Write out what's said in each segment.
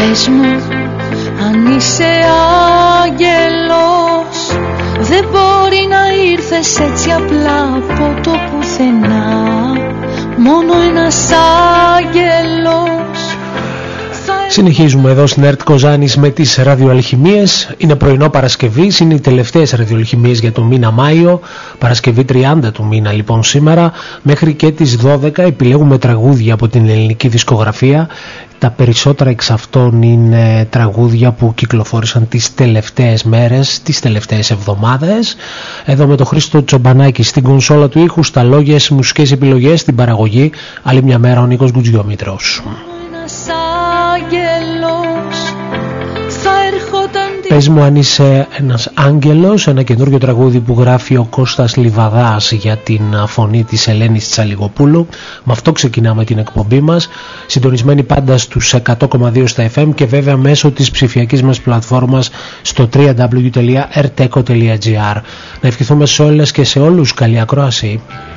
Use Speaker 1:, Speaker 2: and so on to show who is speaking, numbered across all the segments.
Speaker 1: Πες μου αν είσαι άγγελος, δεν μπορεί να ήρθες έτσι απλά από το πουθενά. Μόνο ένας άγγελος.
Speaker 2: Συνεχίζουμε εδώ στην ΕΡΤ Κοζάνης με τις ραδιοαλχημίες. Είναι πρωινό Παρασκευής, είναι οι τελευταίες ραδιοαλχημίες για το μήνα Μάιο. Παρασκευή 30 του μήνα λοιπόν σήμερα. Μέχρι και τις 12 επιλέγουμε τραγούδια από την ελληνική δισκογραφία. Τα περισσότερα εξ αυτών είναι τραγούδια που κυκλοφόρησαν τις τελευταίες μέρες, τις τελευταίες εβδομάδες. Εδώ με τον Χρήστο Τσομπανάκη στην κονσόλα του ήχου, στα λόγια, στις μουσικές επιλογές, στην παραγωγή. Άλλη μια μέρα ο Νίκος Γκουτζιόμητρος. Πες μου αν είσαι ένας άγγελος, ένα καινούριο τραγούδι που γράφει ο Κώστας Λιβαδάς για την φωνή της Ελένης Τσαλιγοπούλου. Με αυτό ξεκινάμε την εκπομπή μας, συντονισμένοι πάντα στους 100,2 στα FM και βέβαια μέσω της ψηφιακής μας πλατφόρμας στο www.rteco.gr. Να ευχηθούμε σε όλες και σε όλους καλή ακρόαση.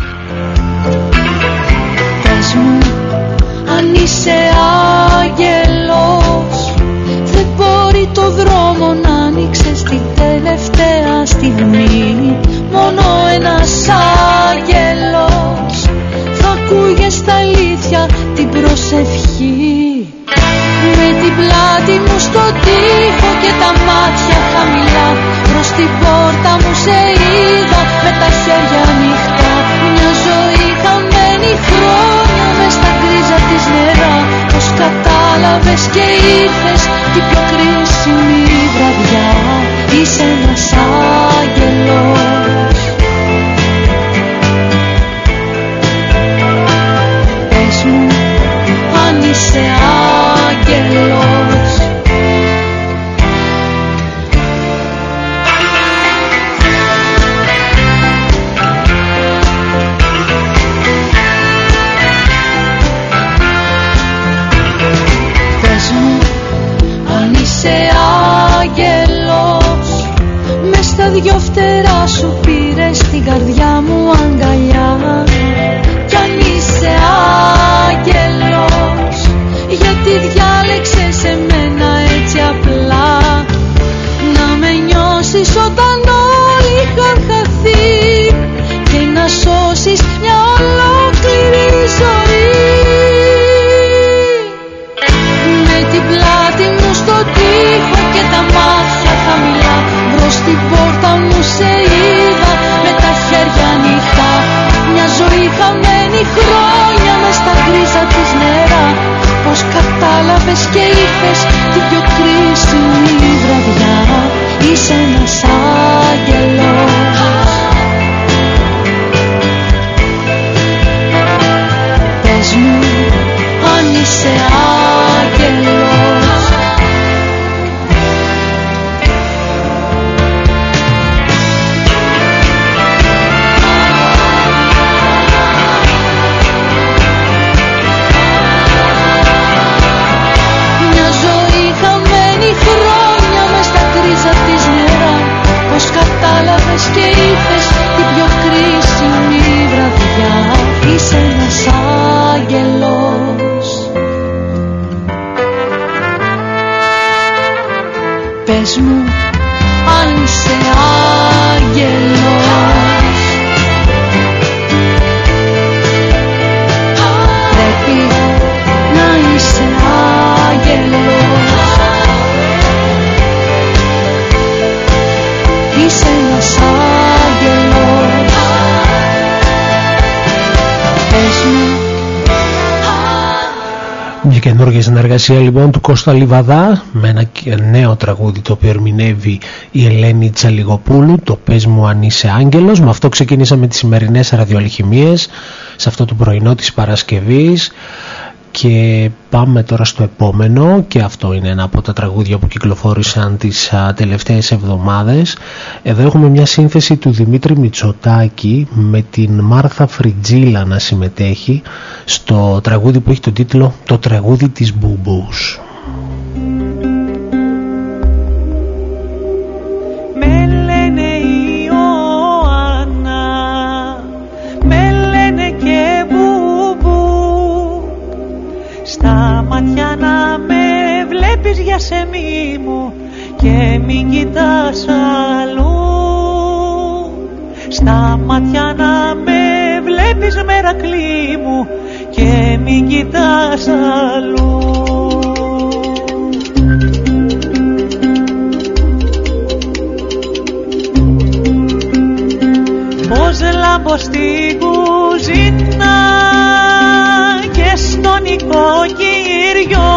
Speaker 1: Πες μου αν είσαι άγγελος, δεν μπορεί το δρόμο να ανοίξεις την τελευταία στιγμή. Μόνο ένας άγγελος θα ακούγε στα αλήθεια την προσευχή. Με την πλάτη μου στο τοίχο και τα μάτια χαμηλά, προς την πόρτα μου σε είδα με τα χέρια ανοιχτά. Μια ζωή χαμένη, χρόνια μες στα γκρίζα της νερά. Πως κατάλαβες και ήρθες την πιο κρίσιμη βραδιά. Είσαι ένας άγγελος. Πες μου αν είσαι άγγελος. Πες μου αν είσαι άγγελος. Μες στα δυο φτερά σου πήρες την καρδιά μου αγκαλιά. Κι αν είσαι άγγελος, γιατί διάλεξες εμένα έτσι απλά. Να με νιώσεις όταν όλοι είχαν χαθεί και να σώσεις μια ολόκληρη ζωή. Με την πλάτη μου στο τοίχο και τα μάτια χαμηλά, μπρος στην πόρτα μου σε είδα με τα χέρια ανοιχτά. Μια ζωή χαμένη, χρόνια μες στα γκρίζα της νερά. Πως κατάλαβες και ήρθες την πιο κρίσιμη βραδιά. Είσαι ένας άγγελος. Πες μου αν είσαι άγγελος. Μια ζωή χαμένη, χρόνια μες στα γκρίζα της νερά. Πως κατάλαβες και ήρθες την πιο κρίσιμη βραδιά. Είσαι ένας άγγελος. Πες μου αν είσαι άγγελος. Πρέπει να είσαι άγγελος. Είσαι ένας άγγελος. Πες μου.
Speaker 2: Μια καινούργια συνεργασία λοιπόν του Κώστα Λιβαδά με ένα νέο τραγούδι το οποίο ερμηνεύει η Ελένη Τσαλιγοπούλου, το «Πες μου αν είσαι άγγελος». Με αυτό ξεκινήσαμε τις σημερινές ραδιοαλχημίες σε αυτό το πρωινό της Παρασκευής και πάμε τώρα στο επόμενο, και αυτό είναι ένα από τα τραγούδια που κυκλοφόρησαν τις τελευταίες εβδομάδες. Εδώ έχουμε μια σύνθεση του Δημήτρη Μητσοτάκη με την Μάρθα Φριτζίλα να συμμετέχει στο τραγούδι που έχει τον τίτλο «Το τραγούδι της Μπουμπούς».
Speaker 3: Με λένε Ιωάννα, με λένε και Μπουμπού, στα μάτια να με βλέπει βλέπεις για σεμί μου και μην κοιτάς αλλού. Στα μάτια να με βλέπεις Μερακλή μου και μην κοιτάς αλλού. Πως λάμπω στην κουζίνα και στον οικοκυριό,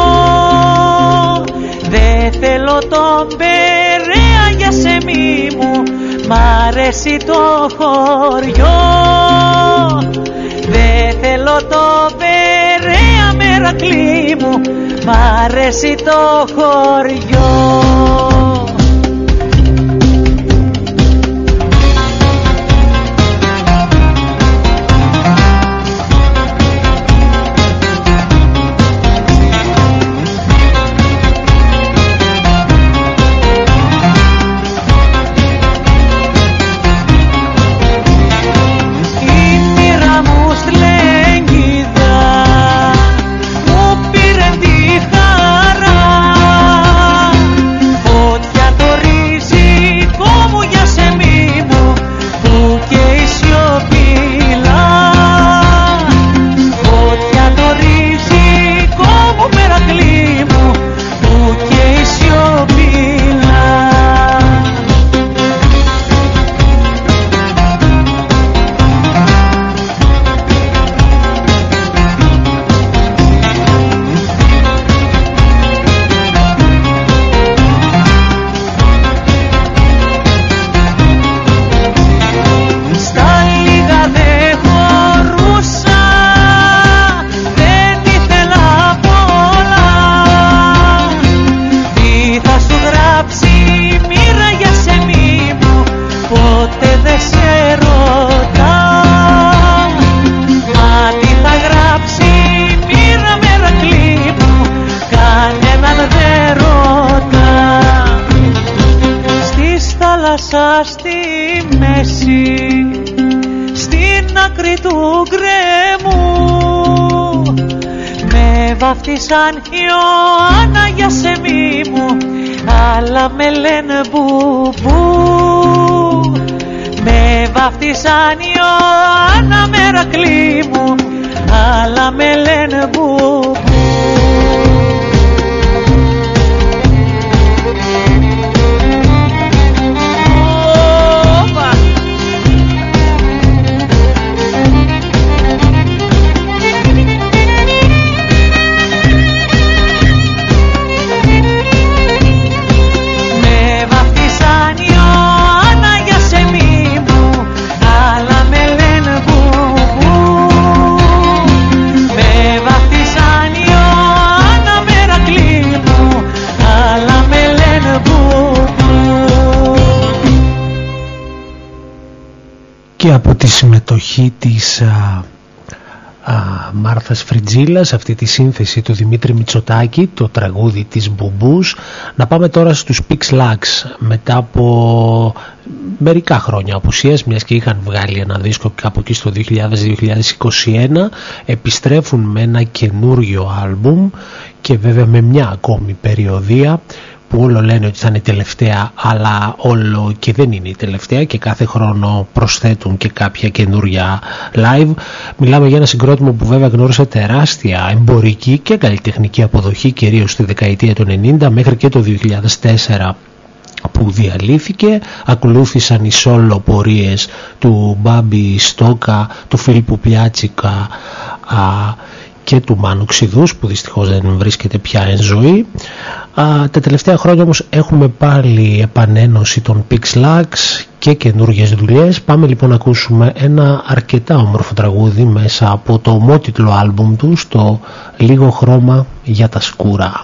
Speaker 3: δε θέλω τον Περαία για σεμί μου, μ' αρέσει το χωριό. Δε θέλω τον Περαία Μερακλή μου, μ' αρέσει το χωριό. Στη μέση, στην άκρη του γκρέμου, με βαφτίσαν Ιωάννα για σεμί μου, αλλά με λένε μπουμπού. Με βαφτίσαν Ιωάννα Μερακλή μου, αλλά με λένε μπουμπού.
Speaker 2: Και από τη συμμετοχή της Μάρθας Φριτζίλας, αυτή τη σύνθεση του Δημήτρη Μητσοτάκη, το τραγούδι της Μπουμπούς, να πάμε τώρα στους Pixlax. Μετά από μερικά χρόνια απουσίας, μιας και είχαν βγάλει ένα δίσκο κάπου εκεί στο 2000-2021, επιστρέφουν με ένα καινούριο άλμπουμ και βέβαια με μια ακόμη περιοδία που όλο λένε ότι θα είναι η τελευταία, αλλά όλο και δεν είναι η τελευταία και κάθε χρόνο προσθέτουν και κάποια καινούρια live. Μιλάμε για ένα συγκρότημα που βέβαια γνώρισε τεράστια εμπορική και καλλιτεχνική αποδοχή, κυρίως στη δεκαετία του 90 μέχρι και το 2004 που διαλύθηκε. Ακολούθησαν οι solo πορείες του Μπάμπη Στόκα, του Φίλιππου Πλιάτσικα και του Μάνου Ξηδούς, που δυστυχώς δεν βρίσκεται πια εν ζωή. Τα τελευταία χρόνια όμως έχουμε πάλι επανένωση των Pixlax και καινούργιες δουλειές. Πάμε λοιπόν να ακούσουμε ένα αρκετά όμορφο τραγούδι μέσα από το ομότιτλο άλμπουμ του, το Λίγο χρώμα για τα σκούρα.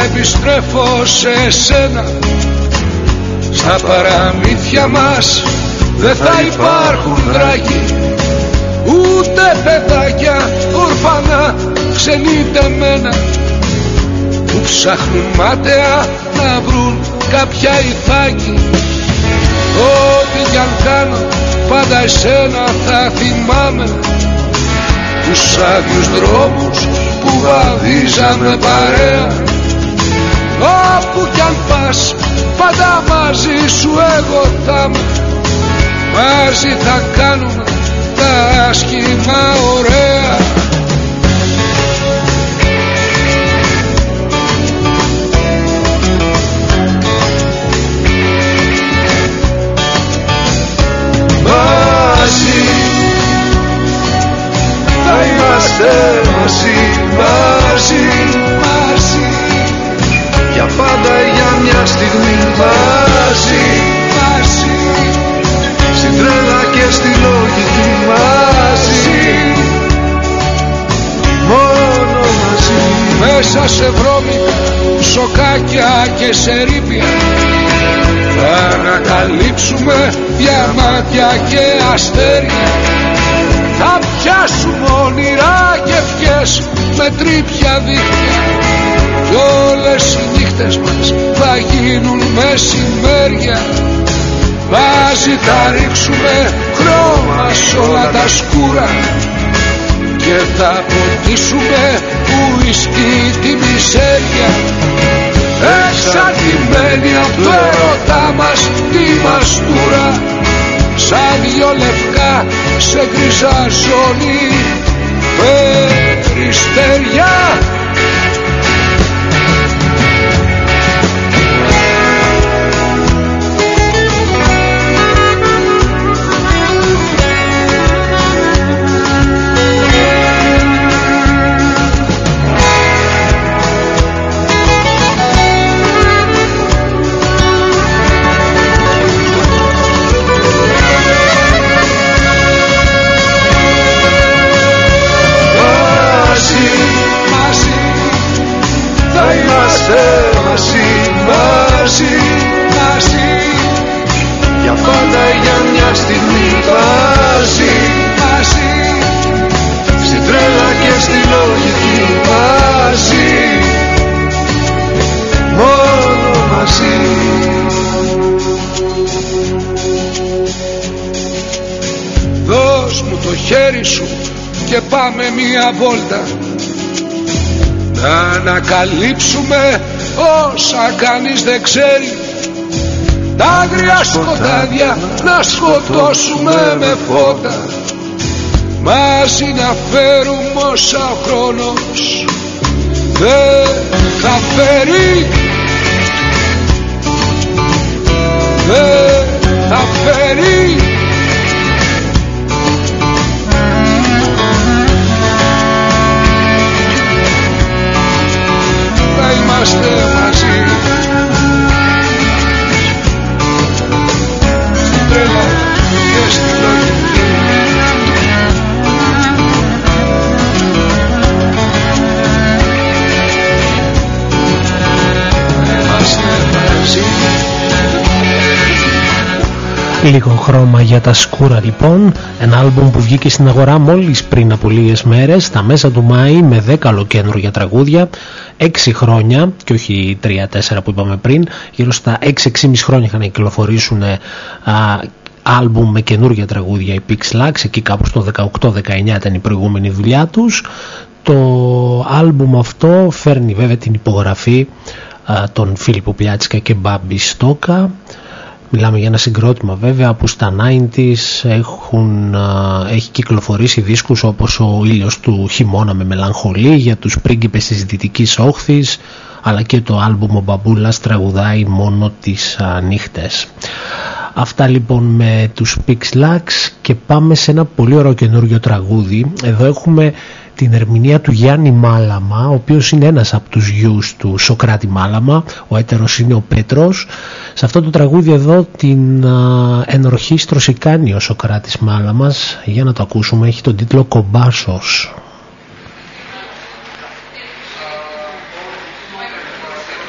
Speaker 4: επιστρέφω σε σένα. Στα παραμύθια μας δεν θα υπάρχουν δράκοι, ούτε παιδάκια ορφανά ξενιτεμένα που ψάχνουν μάταια να βρουν κάποια ηθάκη. Ό,τι κι αν κάνω πάντα εσένα θα θυμάμαι, τους άδειους δρόμους που βαδίζαμε παρέα. Όπου κι αν πας πάντα μαζί σου εγώ θα είμαι, μαζί θα κάνουμε τα άσχημα ωραία. Μαζί θα είμαστε μαζί, μαζί, μαζί, για πάντα για μια στιγμή μαζί, μαζί, στην τρέλα και στη λογική μαζί, μόνο μαζί. Μέσα σε βρώμικα, σοκάκια και σε ρήπια θα ανακαλύψουμε διαμάτια και αστέρια. Θα πιάσουμε όνειρα και ευχές με τρίπια δίχτυα, κι όλες οι νύχτες μας θα γίνουν μεσημέρια. Μαζί θα ρίξουμε χρώμα σ' όλα τα σκούρα και θα ποτίσουμε ουίσκι τη μισέρια. Εξαρτημένοι από το έρωτά μας τη μαστούρα, σαν δυο λευκά σε γκρίζα ζώνη περιστέρια. Μαζί, μαζί, μαζί, για πάντα για μια στιγμή μαζί, μαζί, στην τρέλα και στη λογική μαζί, μόνο μαζί. Δώσ' μου το χέρι σου και πάμε μια βόλτα, να ανακαλύψουμε όσα κανείς δεν ξέρει. Τα άγρια σκοτάδια να σκοτώσουμε με φώτα, μαζί να φέρουμε όσα ο χρόνος δεν θα φέρει. Δεν θα φέρει. Θα είμαστε μαζί, στην τρέλα και στη λογική. Θα είμαστε μαζί.
Speaker 2: Λίγο χρώμα για τα σκούρα λοιπόν, ένα άλμπουμ που βγήκε στην αγορά μόλις πριν από λίγες μέρες, στα μέσα του Μάη, με 10 ολοκένουργια τραγούδια, 6 χρόνια και όχι 3-4 που είπαμε πριν, γύρω στα 6-6,5 χρόνια είχαν να κυκλοφορήσουν άλμπουμ με καινούργια τραγούδια οι Pixlax, εκεί κάπου στο 18-19 ήταν η προηγούμενη δουλειά τους. Το άλμπουμ αυτό φέρνει βέβαια την υπογραφή των Φίλιππο Πιάτσικα και Μπάμπη Στόκα. Μιλάμε για ένα συγκρότημα βέβαια που στα 90's έχει κυκλοφορήσει δίσκους όπως ο ήλιος του χειμώνα με μελαγχολή, για τους πρίγκιπες της Δυτικής Όχθης, αλλά και το άλμπουμ ο Μπαμπούλας τραγουδάει μόνο τις νύχτες. Αυτά λοιπόν με τους Pixlax και πάμε σε ένα πολύ ωραίο καινούργιο τραγούδι. Εδώ έχουμε την ερμηνεία του Γιάννη Μάλαμα, ο οποίος είναι ένας από τους γιους του Σοκράτη Μάλαμα, ο έτερος είναι ο Πέτρος. Σε αυτό το τραγούδι εδώ την ενορχήστρωση κάνει ο Σοκράτης Μάλαμας, για να το ακούσουμε, έχει τον τίτλο «Κομπάσος».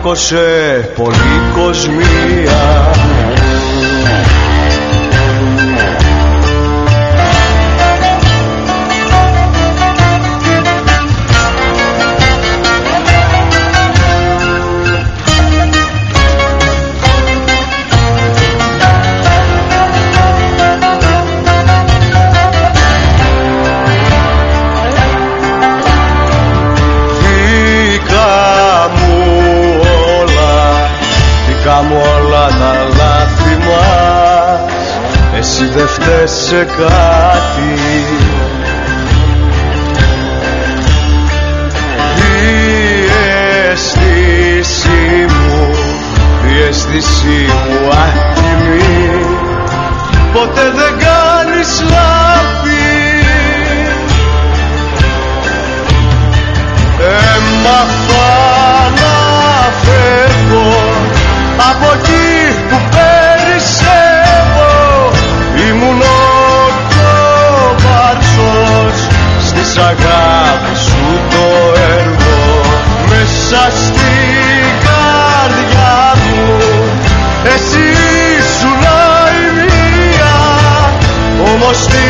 Speaker 5: πλάκωσε πολλή κοσμία. Δε φταίς σε κάτι. Η αίσθηση μου άτιμη, ποτέ δεν κάνεις λάθη. Έμαθα να φεύγω από εκεί που περισσεύω. Ήμουν ο κόμπαρσος στις αγάπης σου το έργο. Μέσα στην καρδιά μου εσύ ήσουν η μία, όμως τη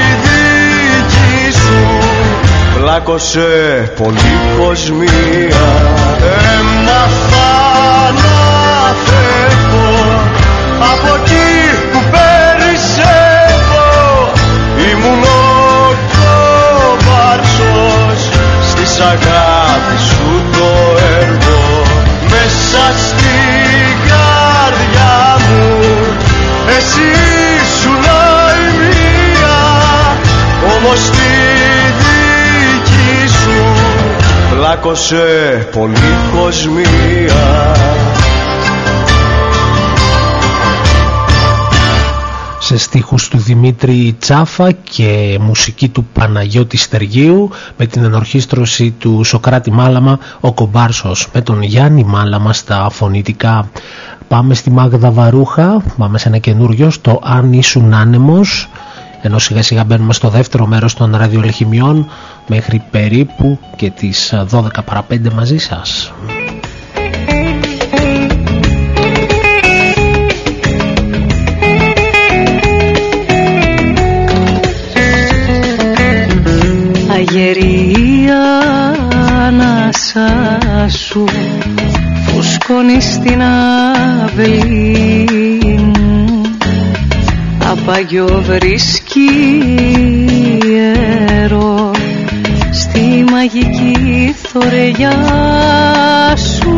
Speaker 5: δική σου πλάκωσε πολλή κοσμία. Έμαθα να φεύγω από εκεί που περισσεύω. Ήμουν ο κόμπαρσος στις αγάπης σου το έργο. Μέσα στην καρδιά μου εσύ ήσουν η μία, όμως τη δική σου πλάκωσε πολλή κοσμία.
Speaker 2: Σε στίχους του Δημήτρη Τσάφα και μουσική του Παναγιώτη Στεργίου, με την ενορχήστρωση του Σοκράτη Μάλαμα, ο Κομπάρσος, με τον Γιάννη Μάλαμα στα φωνητικά. Πάμε στη Μάγδα Βαρούχα, πάμε σε ένα καινούριο, στο Αν ήσουν άνεμος, ενώ σιγά σιγά μπαίνουμε στο δεύτερο μέρος των ραδιολεχημιών, μέχρι περίπου και τις 12 παρά 5 μαζί σας.
Speaker 1: Αγερία ανάσα σου φουσκώνει στην αυλή μου, απαγιό βρίσκει ιερό στη μαγική θωριά σου.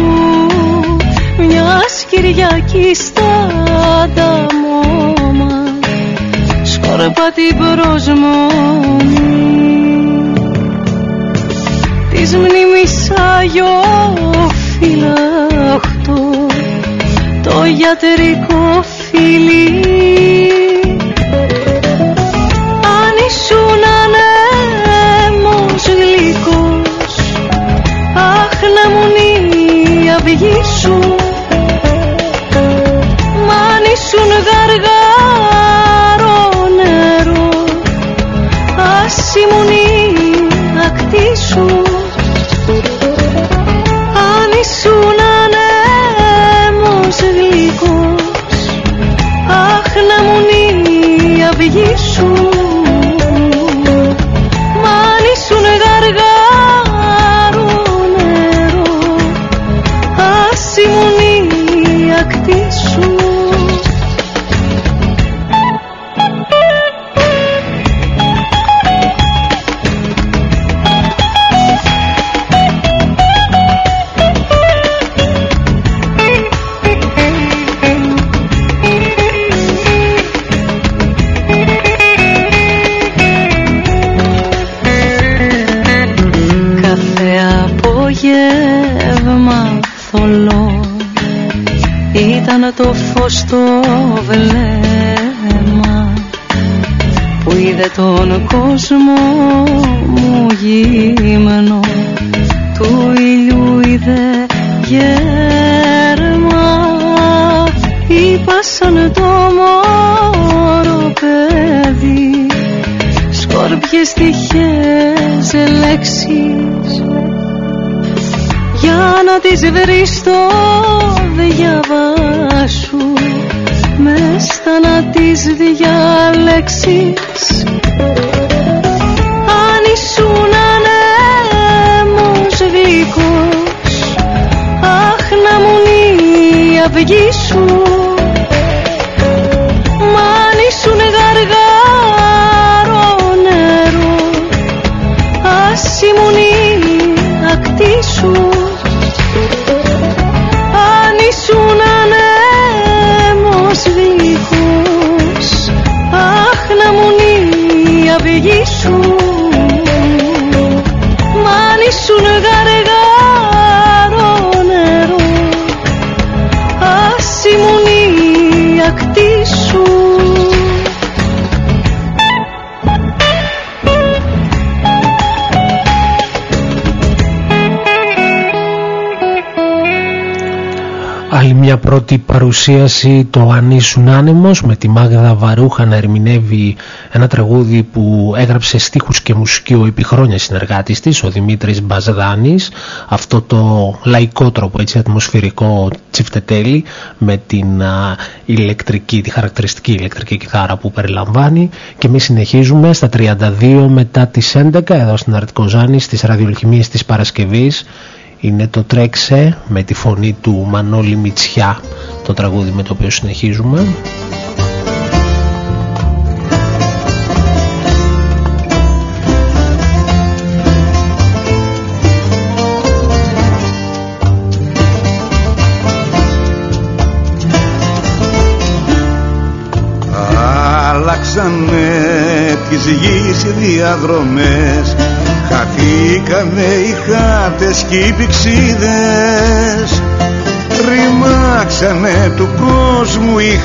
Speaker 1: Μιας Κυριακής στα ανταμώμα σκόρπα την προσμονή της μνήμης Άγιο φυλαχτό το γιατρικό φιλί. Αν ήσουν ανέμος γλυκός, αχ να μου η αυγή σου. Μ' αν ήσουν γαργάρο νερό, ας ήμουν η ακτή σου. Αν ήσουν ανέμος γλυκός, αχ να μου η αυγή σου. Μ' αν ήσουν γαργάρο νερό, ας ήμουν η ακτή σου. Ήταν το φως στο βλέμμα που είδε τον κόσμο μου γύμνο, του ήλιου είδε γέρμα. Είπα σαν το μωρό παιδί σκόρπιες τυχές λέξεις για να τις βρεις στο διάβα σου, μες στα να τις διαλέξεις. Αν ήσουν ανέμος γλυκός, αχ να μου η αυγή σου. Μ' αν ήσουν γαργάρο νερό, ας ήμουν η ακτή σου. Αν ήσουν ανέμος γλυκός, αχ να μου η αυγή σου. Μ' αν ήσουν γαργάρο νερό, ας ήμουν η ακτή σου.
Speaker 2: Άλλη μια πρώτη παρουσίαση, το «Αν ήσουν άνεμος», με τη Μάγδα Βαρούχα να ερμηνεύει ένα τραγούδι που έγραψε στίχους και μουσική ο επί χρόνια συνεργάτης της, ο Δημήτρης Μπαζδάνης. Αυτό το λαϊκό τρόπο, έτσι ατμοσφαιρικό τσιφτετέλι με την ηλεκτρική, τη χαρακτηριστική ηλεκτρική κιθάρα που περιλαμβάνει. Και εμείς συνεχίζουμε στα 32 μετά τις 11 εδώ στην Αρτικοζάνη, στις ραδιολχημίες της Παρασκευής. Είναι το «Τρέξε» με τη φωνή του Μανώλη Μητσιά, το τραγούδι με το οποίο συνεχίζουμε.
Speaker 6: Αλλάξανε τις γης διαδρομές, χαθήκανε οι χάρτες κι οι πηξίδες, ρημάξανε του κόσμου οι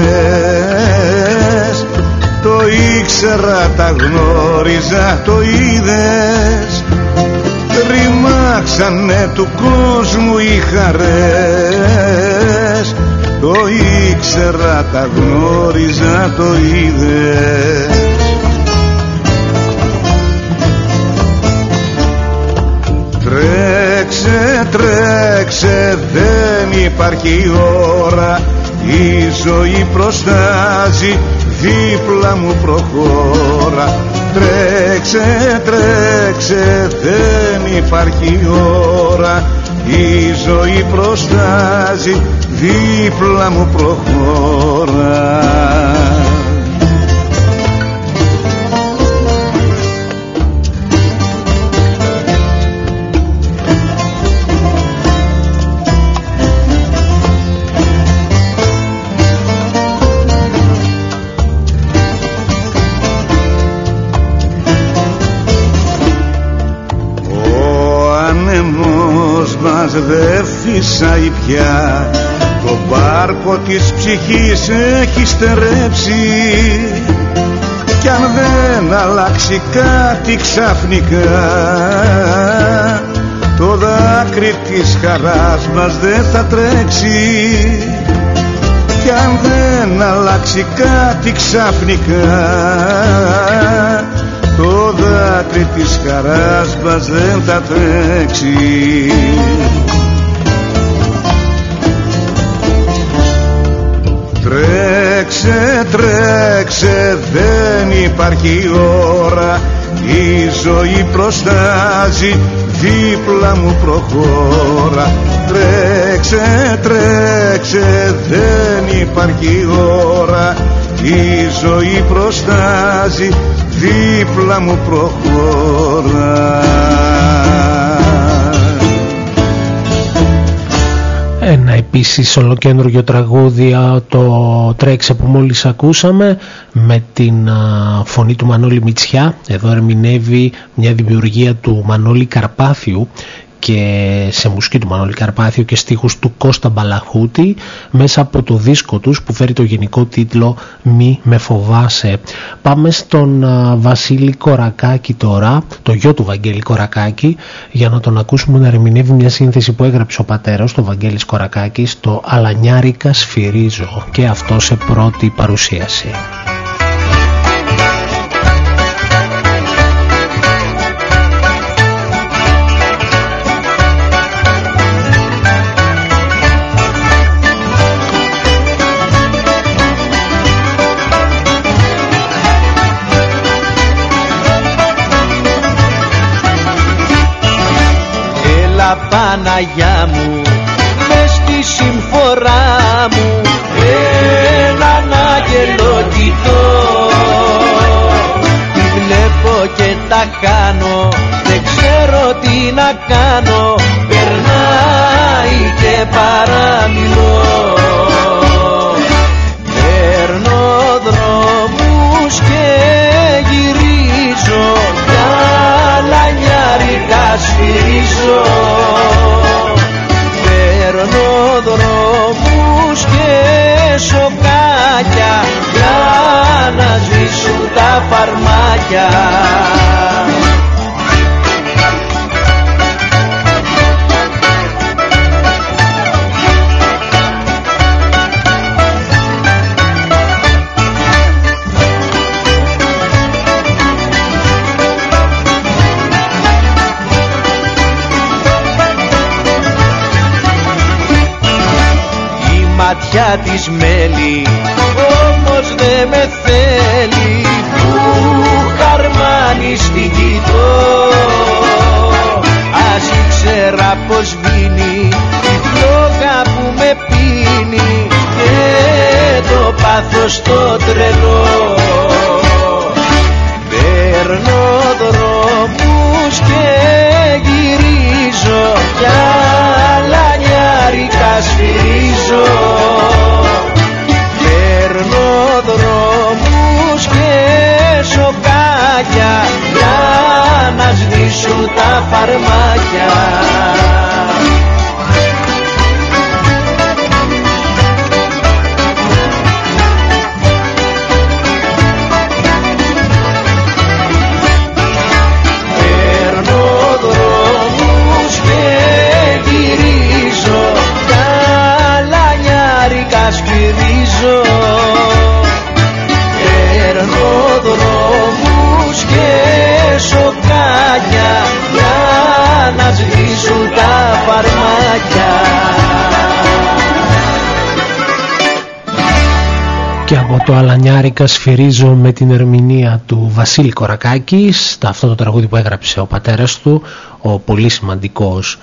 Speaker 6: χαρές. Το ήξερα, τα γνώριζα, το είδες. Ρημάξανε του κόσμου οι χαρές. Το ήξερα, τα γνώριζα, το είδες. Τρέξε, τρέξε, δεν υπάρχει ώρα, η ζωή προστάζει, δίπλα μου προχώρα. Τρέξε, τρέξε, δεν υπάρχει ώρα, η ζωή προστάζει, δίπλα μου προχώρα. Δεν φύσαει πια, το μπάρκο της ψυχής έχει στερέψει. Κι αν δεν αλλάξει κάτι ξαφνικά, το δάκρυ της χαράς μας δεν θα τρέξει. Κι αν δεν αλλάξει κάτι ξαφνικά, το δάκρυ της χαράς μας δεν θα τρέξει. Τρέξε, τρέξε, δεν υπάρχει ώρα, η ζωή προστάζει, δίπλα μου προχώρα. Τρέξε, τρέξε, δεν υπάρχει ώρα, η ζωή προστάζει, δίπλα μου προχώρα.
Speaker 2: Ένα επίσης ολοκέντρο τραγούδι, το «Τρέξε» που μόλις ακούσαμε, με την φωνή του Μανώλη Μητσιά. Εδώ ερμηνεύει μια δημιουργία του Μανώλη Καρπάθιου και σε μουσική του Μανώλη Καρπάθιου και στίχους του Κώστα Μπαλαχούτη, μέσα από το δίσκο τους που φέρει το γενικό τίτλο «Μη με φοβάσαι». Πάμε στον Βασίλη Κορακάκη τώρα, το γιο του Βαγγέλη Κορακάκη, για να τον ακούσουμε να ερμηνεύει μια σύνθεση που έγραψε ο πατέρας, το Βαγγέλης Κορακάκης, το «Αλανιάρικα σφυρίζω», και αυτό σε πρώτη παρουσίαση.
Speaker 5: Παναγιά μου, μες στη συμφορά μου έναν άγγελο κοιτώ. Τη βλέπω και τα κάνω, δεν ξέρω τι να κάνω, περνάει και παραμιλώ. Παίρνω δρόμους και γυρίζω, για λανιάρικα σφυρίζω. Παίρνω δρόμους και σοκάκια, για να σβήσουν τα φαρμάκια. Ματιά της μέλη, όμως δε με θέλει, που χαρμάνει στην κοιτώ. Ας ήξερα πως βίνει η φλόγα που με πίνει και το πάθος το τρελό. Παίρνω δρόμους και γυρίζω, για λανιάρικα σφυρίζω. Παίρνω δρόμους και σοκάκια, για να σβήσουν τα φαρμάκια. Σφυρίζω, παίρνω δρόμους και σοκάκια, για να σβήσουν τα φαρμάκια.
Speaker 2: Και από το Αλανιάρικα σφυρίζω με την ερμηνεία του Βασίλη Κορακάκη, αυτό το τραγούδι που έγραψε ο πατέρας του, ο πολύ σημαντικός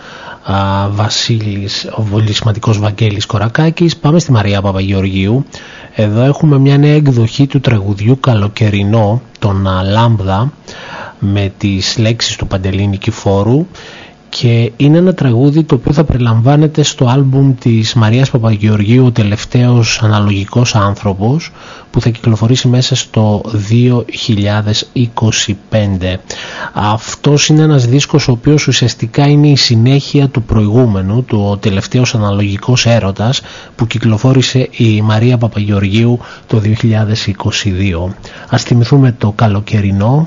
Speaker 2: πολύ σημαντικός Βαγγέλης Κορακάκης. Πάμε στη Μαρία Παπαγεωργίου. Εδώ έχουμε μια νέα εκδοχή του τραγουδιού Καλοκαιρινό, τον Λάμπδα, με τις λέξεις του Παντελή Νικηφόρου, και είναι ένα τραγούδι το οποίο θα περιλαμβάνεται στο άλμπουμ της Μαρίας Παπαγεωργίου, ο τελευταίος αναλογικός άνθρωπος, που θα κυκλοφορήσει μέσα στο 2025. Αυτός είναι ένας δίσκος ο οποίος ουσιαστικά είναι η συνέχεια του προηγούμενου, του ο τελευταίος αναλογικός έρωτας, που κυκλοφόρησε η Μαρία Παπαγεωργίου το 2022. Ας θυμηθούμε το Καλοκαιρινό.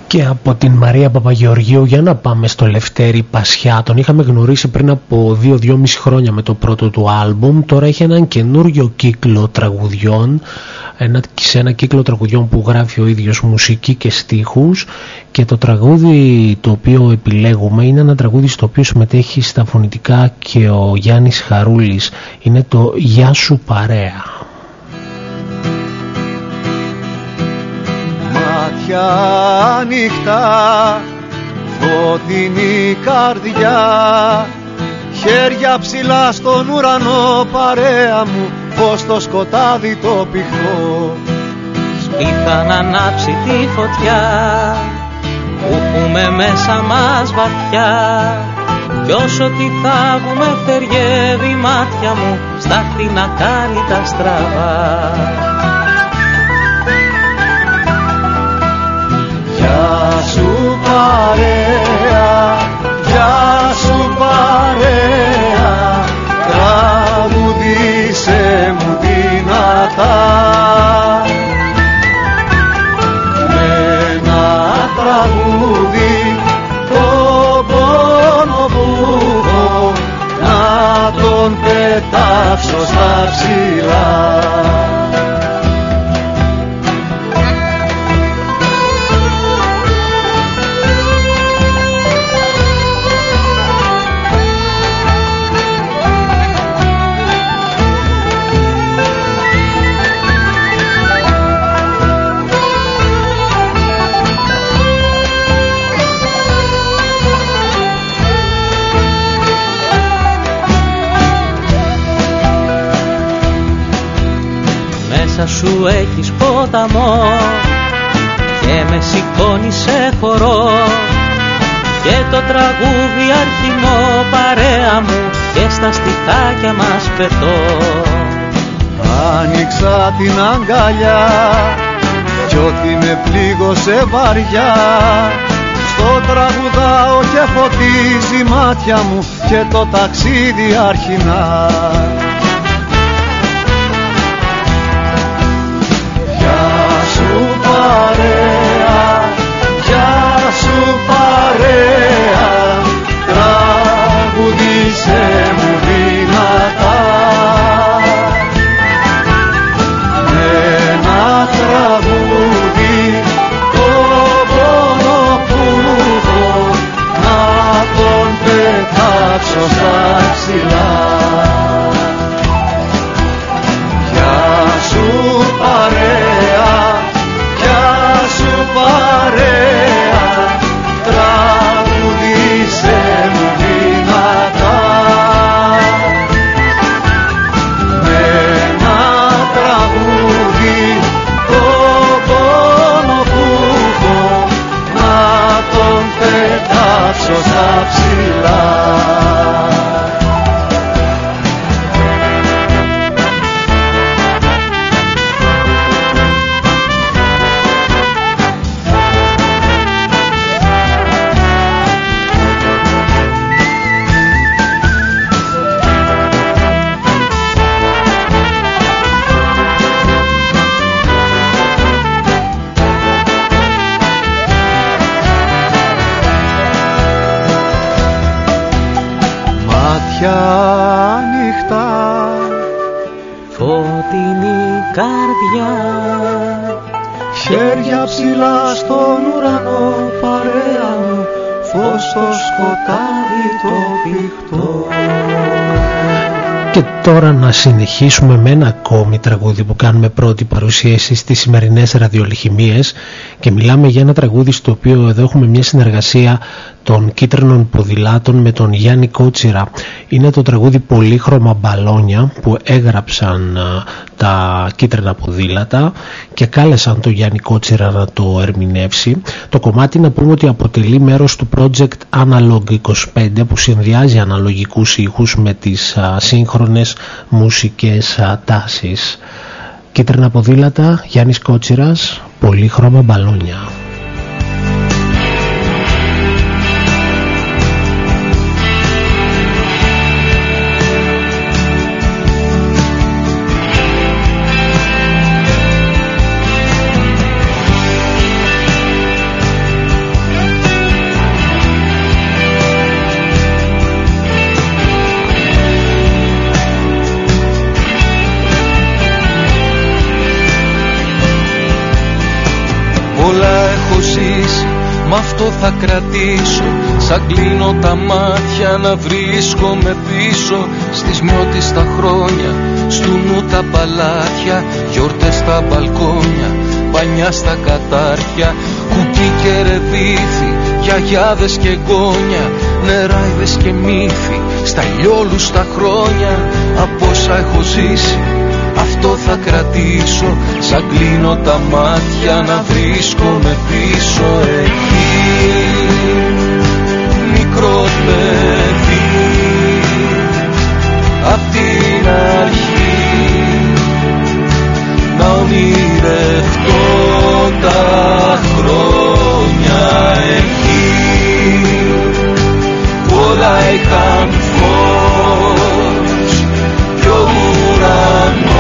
Speaker 2: Και από την Μαρία Παπαγεωργίου για να πάμε στο Λευτέρη Πασιά. Τον είχαμε γνωρίσει πριν από 2-2,5 χρόνια με το πρώτο του άλμπουμ. Τώρα έχει έναν καινούριο κύκλο τραγουδιών, σε ένα κύκλο τραγουδιών που γράφει ο ίδιος μουσική και στίχους, και το τραγούδι το οποίο επιλέγουμε είναι ένα τραγούδι στο οποίο συμμετέχει στα φωνητικά και ο Γιάννης Χαρούλης. Είναι το «Γεια σου παρέα».
Speaker 5: Μάτια ανοιχτά, φωτεινή καρδιά, χέρια ψηλά στον ουρανό, παρέα μου, φως στο σκοτάδι το πηχτό.
Speaker 3: Σπίθα να ανάψει τη φωτιά που έχουμε μέσα μας βαθιά, κι όσο τι θάβουμε θεριεύει η μάτια μου, στάχτη να κάνει τα στραβά.
Speaker 5: Γεια σου παρέα, γεια σου παρέα, τραγουδίσε μου δυνατά. Με ένα τραγούδι τον πόνο που έχω να τον πετάξω στα ψηλά.
Speaker 3: Σου έχεις ποταμό και με σηκώνει σε χορό, και το τραγούδι αρχινό παρέα μου και στα στιχάκια μας πετώ.
Speaker 5: Άνοιξα την αγκαλιά κι ό,τι με πλήγωσε βαριά, στο τραγουδάω και φωτίζει μάτια μου και το ταξίδι αρχινά. Παρέα, γεια σου παρέα, τραγουδίσε μου δυνατά. Με ένα τραγούδι το πόνο που έχω να τον πετάξω στα ψηλά. Γεια σου παρέα, παρέα, τραγουδίσε μου δυνατά. Με ένα τραγούδι το πόνο που έχω να τον πετάξω στα ψηλά. Ανοιχτά,
Speaker 3: φωτεινή καρδιά,
Speaker 5: χέρια ψηλά στον ουρανό, παρέα μου, φως στο σκοτάδι το πηχτό.
Speaker 2: Και τώρα να συνεχίσουμε με ένα ακόμη τραγούδι που κάνουμε πρώτη παρουσίαση στις σημερινές ραδιολιχημίες, και μιλάμε για ένα τραγούδι στο οποίο εδώ έχουμε μια συνεργασία των Κίτρινων Ποδηλάτων με τον Γιάννη Κότσιρα. Είναι το τραγούδι «Πολύχρωμα μπαλόνια» που έγραψαν τα Κίτρινα Ποδήλατα και κάλεσαν τον Γιάννη Κότσιρα να το ερμηνεύσει. Το κομμάτι, να πούμε ότι αποτελεί μέρος του project Analog 25 που συνδυάζει αναλογικούς ήχους με τις σύγχρονες μουσικές τάσεις. Κίτρινα Ποδήλατα, Γιάννης Κότσιρας, «Πολύχρωμα μπαλόνια».
Speaker 7: έχω ζήσει, μ' αυτό θα κρατήσω. Σαν κλείνω τα μάτια να βρίσκομαι πίσω. Στις νιώτης τα χρόνια, στου νου τα παλάτια. Γιορτές στα μπαλκόνια, πανιά στα κατάρια. Κουκί και ρεβίθι, γιαγιάδες και γόνια. Νεράιδες και μύθοι, στα λιόλους τα χρόνια. Από όσα έχω ζήσει, αυτό θα κρατήσω. Σαν κλείνω τα μάτια να βρίσκομαι πίσω. Εκεί, μικρό παιδί, απ' την αρχή, να ονειρευτώ τα χρόνια. Εκεί που όλα είχαν φως κι ο ουρανός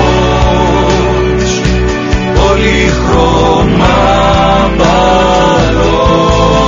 Speaker 7: πολύχρωμα μπαλόνια.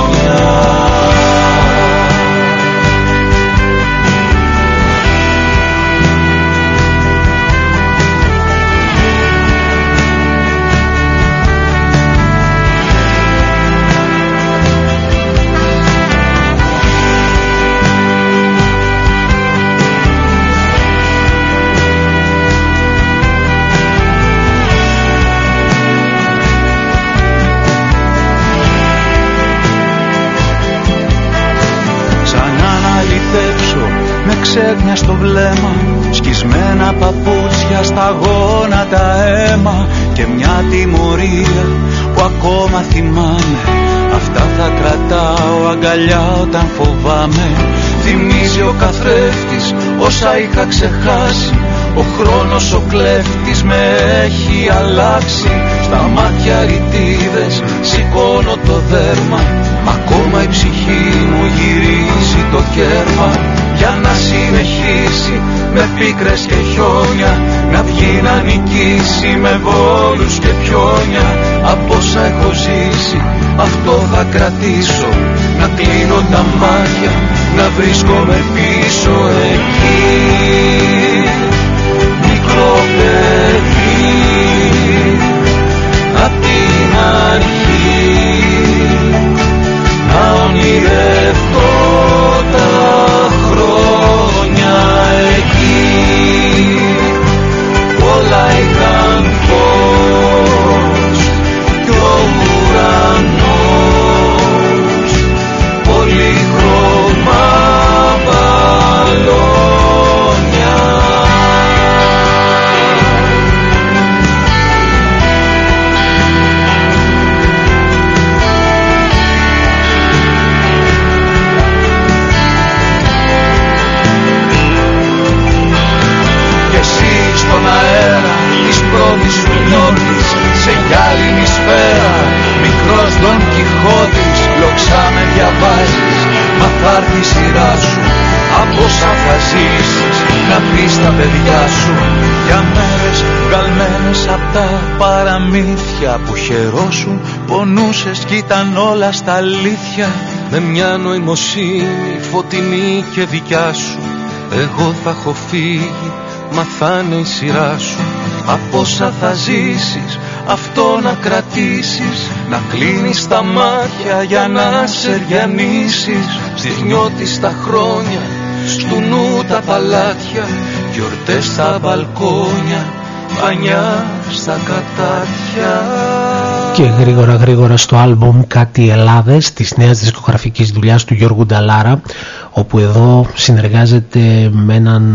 Speaker 7: Ξέγνια στο βλέμμα, σκισμένα παπούτσια, στα γόνατα αίμα και μια τιμωρία που ακόμα θυμάμαι. Αυτά θα κρατάω αγκαλιά όταν φοβάμαι. Θυμίζει ο καθρέφτης όσα είχα ξεχάσει. Ο χρόνος ο κλέφτης με έχει αλλάξει. Στα μάτια ρητίδες σηκώνω το δέρμα. Μ' ακόμα η ψυχή μου γυρίζει το κέρμα. Για να συνεχίσει με πίκρες και χιόνια. Να βγει να νικήσει με βόλους και πιόνια. Από όσα έχω ζήσει, αυτό θα κρατήσω. Να κλείνω τα μάτια, να βρίσκομαι πίσω. Εκεί, μικρό παιδί, απ' την αρχή, να ονειρευτώ τα χρόνια. Εκεί όλα είχαν φως κι ο ουρανός πολύχρωμα μπαλόνια. Στον αέρα της πρώτης σου νιώτης, σε γυάλινη σφαίρα, μικρός Δον Κιχώτης. Λοξά με διαβάζεις, μα θα έρθει η σειρά σου. Από όσα θα ζήσεις, να πεις τα παιδιά σου. Για μέρες βγαλμένες απ' τα παραμύθια που χαιρόσουν, πονούσες κι ήταν όλα στα αλήθεια. Με μια νοημοσύνη φωτεινή και δικιά σου, εγώ θα έχω φύγει, μα θα είναι η σειρά σου. Από όσα θα ζήσεις, αυτό να κρατήσεις. Να κλείνεις τα μάτια για να σε διανύσεις. Στις νιώτης τα χρόνια, στου νου τα παλάτια. Γιορτές στα μπαλκόνια, πανιά στα κατάρια.
Speaker 2: Και γρήγορα γρήγορα στο άλμπομ Κάτι Ελλάδες της νέας δισκογραφικής δουλειάς του Γιώργου Νταλάρα, όπου εδώ συνεργάζεται με έναν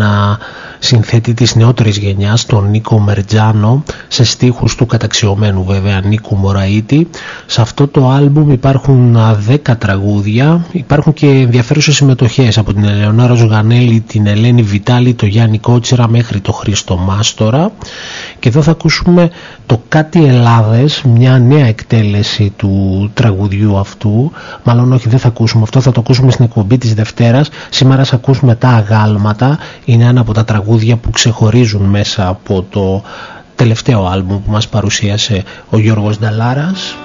Speaker 2: συνθέτη της νεότερης γενιάς, τον Νίκο Μερτζάνο, σε στίχους του καταξιωμένου βέβαια Νίκου Μωραΐτη. Σε αυτό το άλμπουμ υπάρχουν 10 τραγούδια, υπάρχουν και ενδιαφέρουσες συμμετοχές από την Ελεονάρα Ζουγανέλη, την Ελένη Βιτάλη, το Γιάννη Κότσιρα μέχρι το Χρήστο Μάστορα. Και εδώ θα ακούσουμε το Κάτι Ελλάδες, μια νέα εκτέλεση του τραγουδιού αυτού. Μάλλον όχι, δεν θα ακούσουμε αυτό, θα το ακούσουμε στην εκπομπή της Δευτέρας. Σήμερα θα ακούσουμε τα αγάλματα, είναι ένα από τα τραγούδια που ξεχωρίζουν μέσα από το τελευταίο άλμπουμ που μας παρουσίασε ο Γιώργος Νταλάρας.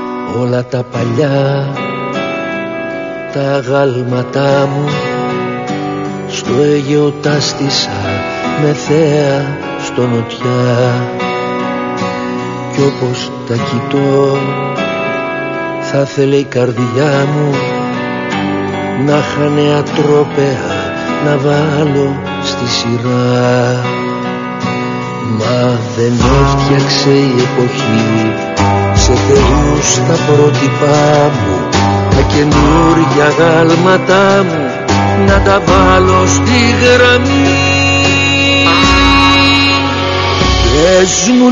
Speaker 8: Όλα τα παλιά, τα αγάλματά μου στο Αίγαιο τάστησα με θέα στο νοτιά κι όπως τα κοιτώ θα θέλει η καρδιά μου να χανε ατρόπαια να βάλω στη σειρά. Μα δεν έφτιαξε η εποχή σε θεούς τα πρότυπά μου, τα καινούργια γάλματά μου να τα βάλω στη γραμμή. Πες μου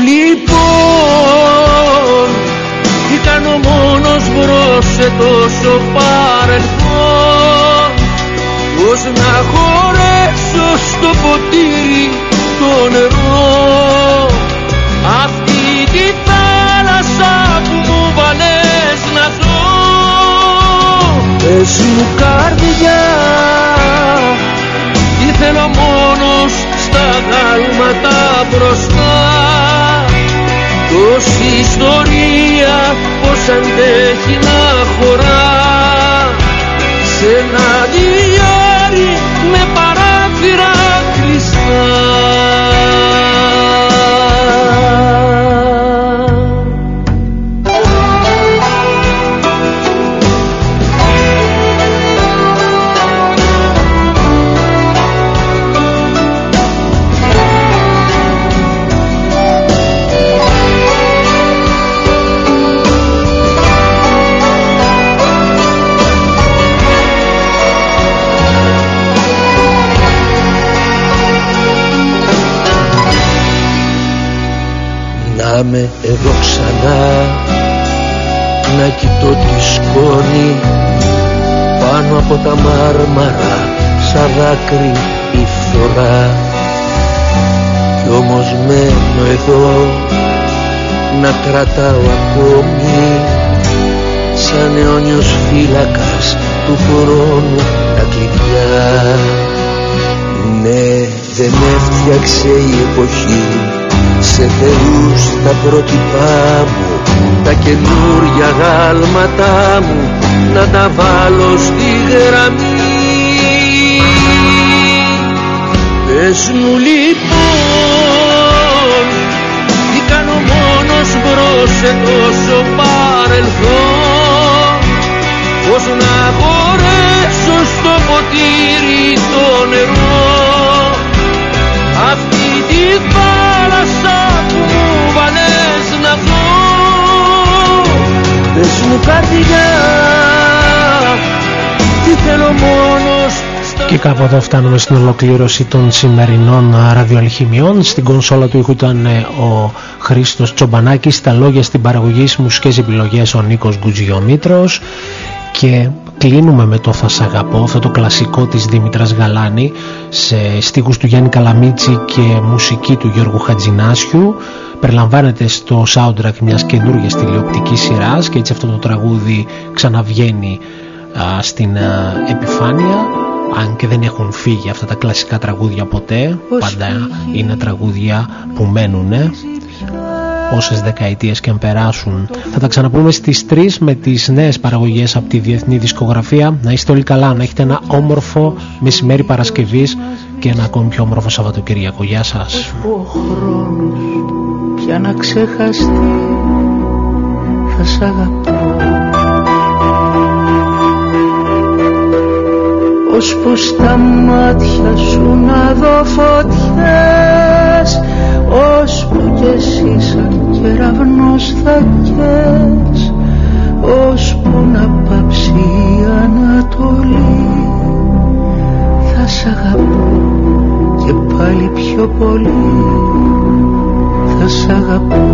Speaker 8: λοιπόν τι κάνω μόνος μπρος σε τόσο παρελθόν, πως να χωρέσω στο ποτήρι το νερό αυτή τη θάλασσα που μου βάλες να ζω. Πες μου καρδιά τι θέλω μόνος στα γάλματα μπροστά, τόση ιστορία πως αντέχει να χωρά σε ένα διάρρη με παράθυρα κλειστά. Να με εδώ ξανά, να κοιτώ τη σκόνη πάνω από τα μάρμαρα σαν δάκρυ η φθορά, κι όμως μένω εδώ να κρατάω ακόμη σαν αιώνιος φύλακας του χρόνου τα κλειδιά. Ναι, δεν έφτιαξε η εποχή σε θεούς τα πρότυπά μου, τα καινούρια γάλματά μου να τα βάλω στη γραμμή. Πες μου λοιπόν τι κάνω μόνος μπρος σε τόσο παρελθόν, πως να χωρέσω στο ποτήρι το νερό αυτή τη θάλασσα που μου βάλες να δω. Πες μου καρδιά τι θέλω μόνος.
Speaker 2: Και κάπου εδώ φτάνουμε στην ολοκλήρωση των σημερινών ραδιοαλχημιών. Στην κονσόλα του ήχου ήταν ο Χρήστος Τσομπανάκης, στα λόγια, στην παραγωγή, στις μουσικές επιλογές ο Νίκος Γκουτζιομήτρος. Και κλείνουμε με το «Θα σ' αγαπώ», αυτό το κλασικό της Δήμητρας Γαλάνη, σε στίχους του Γιάννη Καλαμίτσι και μουσική του Γιώργου Χατζηνάσιου. Περιλαμβάνεται στο soundtrack μιας καινούργιας τηλεοπτικής σειράς και έτσι αυτό το τραγούδι ξαναβγαίνει στην επιφάνεια, αν και δεν έχουν φύγει αυτά τα κλασικά τραγούδια ποτέ. Πάντα είναι τραγούδια που μένουνε όσες δεκαετίες και αν περάσουν. Θα τα ξαναπούμε στις 3 με τις νέες παραγωγές από τη διεθνή δισκογραφία. Να είστε όλοι καλά, να έχετε ένα όμορφο μεσημέρι Παρασκευής και ένα ακόμη πιο όμορφο Σαββατοκύριακο. Γεια σας.
Speaker 1: Ο χρόνος πια να ξεχαστεί, θα σ' αγαπώ ώσπου στα μάτια σου να δω φωτιές, ώσπου κι εσύ σαν κεραυνός θα καις, ώσπου να πάψει η Ανατολή. Θα σ' αγαπώ και πάλι πιο πολύ, θα σ' αγαπώ.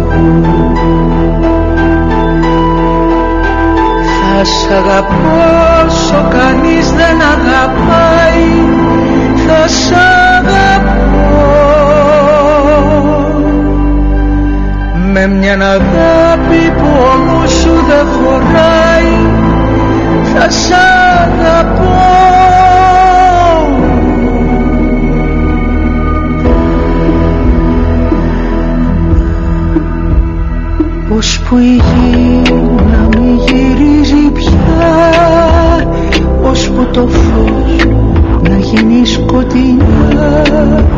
Speaker 1: Θα σ' αγαπώ όσο κανείς δεν αγαπάει, θα σ' αγαπώ με μιαν αγάπη που ο νους σου δεν χωράει, θα σ' αγαπώ. Ώσπου η γη να μη γυρίζει πια, ώσπου το φως να γίνει σκοτεινιά.